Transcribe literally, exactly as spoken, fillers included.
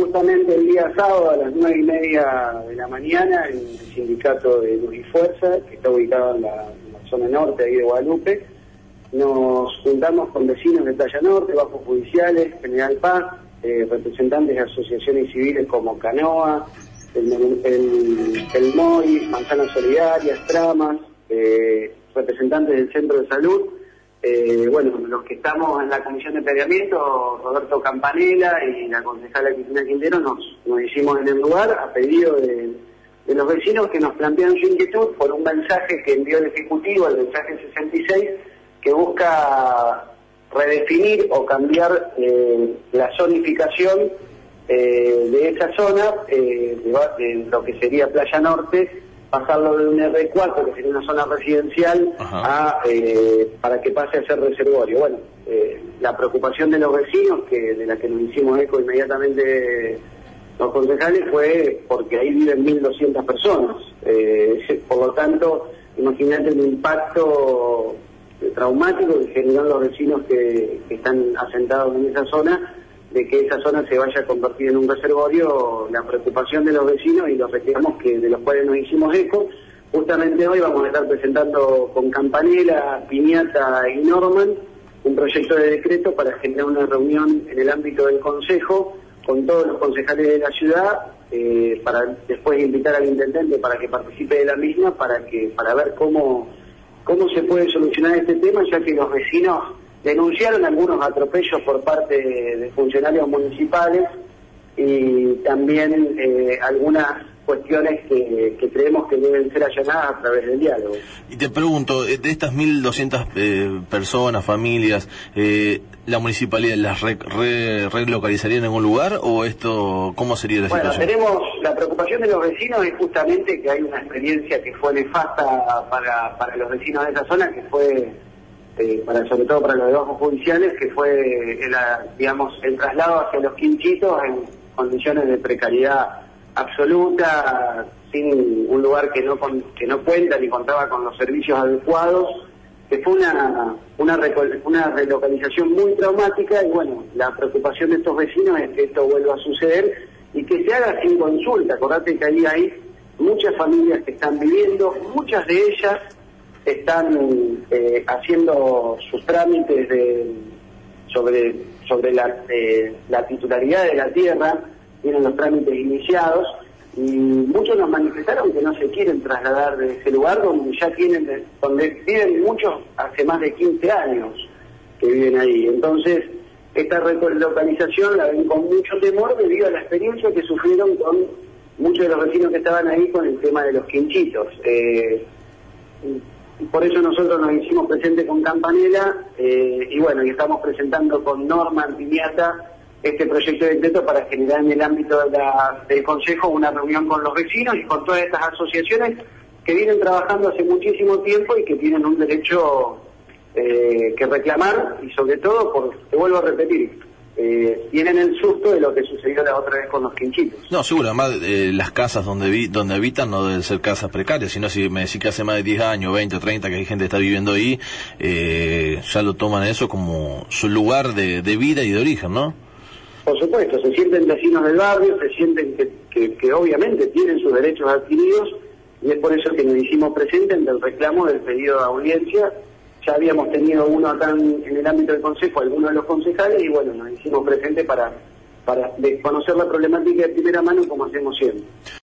justamente el día sábado a las nueve y media de la mañana en el sindicato de Luz y Fuerza, que está ubicado en la, en la zona norte ahí de Guadalupe. Nos juntamos con vecinos de Playa Norte, Bajos Judiciales, General Paz, eh, representantes de asociaciones civiles como Canoa, el, el, el M O I, Manzanas Solidarias, Tramas, eh, representantes del Centro de Salud. Eh, bueno, los que estamos en la comisión de planeamiento, Roberto Campanella y la concejala Cristina Quintero, nos, nos hicimos en el lugar a pedido de, de los vecinos que nos plantean su inquietud por un mensaje que envió el Ejecutivo, el mensaje sesenta y seis, que busca redefinir o cambiar eh, la zonificación eh, de esa zona, eh, de, de lo que sería Playa Norte, pasarlo de un erre cuatro, que sería una zona residencial, a eh, para que pase a ser reservorio. Bueno, eh, la preocupación de los vecinos, que de la que nos hicimos eco inmediatamente los concejales, fue porque ahí viven mil doscientas personas. Eh, por lo tanto, imagínate el impacto traumático que generan los vecinos que, que están asentados en esa zona, de que esa zona se vaya a convertir en un reservorio. La preocupación de los vecinos y los reclamos que de los cuales nos hicimos eco. Justamente hoy vamos a estar presentando con Campanella, Piñata y Norman un proyecto de decreto para generar una reunión en el ámbito del Consejo con todos los concejales de la ciudad, eh, para después invitar al intendente para que participe de la misma, para que para ver cómo, cómo se puede solucionar este tema, ya que los vecinos denunciaron algunos atropellos por parte de, de funcionarios municipales y también eh, algunas cuestiones que, que creemos que deben ser allanadas a través del diálogo. Y te pregunto, de estas mil doscientas eh, personas, familias, eh, ¿la municipalidad las re, re, relocalizaría en algún lugar o esto, cómo sería la bueno, situación? Bueno, tenemos, la preocupación de los vecinos es justamente que hay una experiencia que fue nefasta para, para los vecinos de esa zona, que fue... Eh, para sobre todo para los de Bajos Judiciales, que fue el, digamos, el traslado hacia los Quinchitos en condiciones de precariedad absoluta, sin un lugar que no con, que no cuenta ni contaba con los servicios adecuados, que fue una, una, una relocalización muy traumática. Y bueno, la preocupación de estos vecinos es que esto vuelva a suceder y que se haga sin consulta. Acordate que ahí hay muchas familias que están viviendo, muchas de ellas están eh, haciendo sus trámites de, sobre sobre la, eh, la titularidad de la tierra, tienen los trámites iniciados, y muchos nos manifestaron que no se quieren trasladar de ese lugar donde ya tienen, de, donde viven muchos hace más de quince años que viven ahí. Entonces, esta relocalización la ven con mucho temor debido a la experiencia que sufrieron con muchos de los vecinos que estaban ahí con el tema de los quinchitos. Eh, Por eso nosotros nos hicimos presentes con Campanella, eh, y bueno, y estamos presentando con Norman Piñata este proyecto de decreto para generar en el ámbito de la, del Consejo una reunión con los vecinos y con todas estas asociaciones que vienen trabajando hace muchísimo tiempo y que tienen un derecho eh, que reclamar, y sobre todo, por, te vuelvo a repetir, Eh, tienen el susto de lo que sucedió la otra vez con los quinchitos. No, seguro, además eh, las casas donde vi, donde habitan no deben ser casas precarias, sino si me decís que hace más de diez años, veinte o treinta que hay gente que está viviendo ahí, eh, ya lo toman eso como su lugar de, de vida y de origen, ¿no? Por supuesto, se sienten vecinos del barrio, se sienten que, que, que obviamente tienen sus derechos adquiridos, y es por eso que nos hicimos presentes del reclamo del pedido de audiencia. Ya habíamos tenido uno acá en, en el ámbito del Consejo, algunos de los concejales, y bueno, nos hicimos presentes para, para de conocer la problemática de primera mano, como hacemos siempre.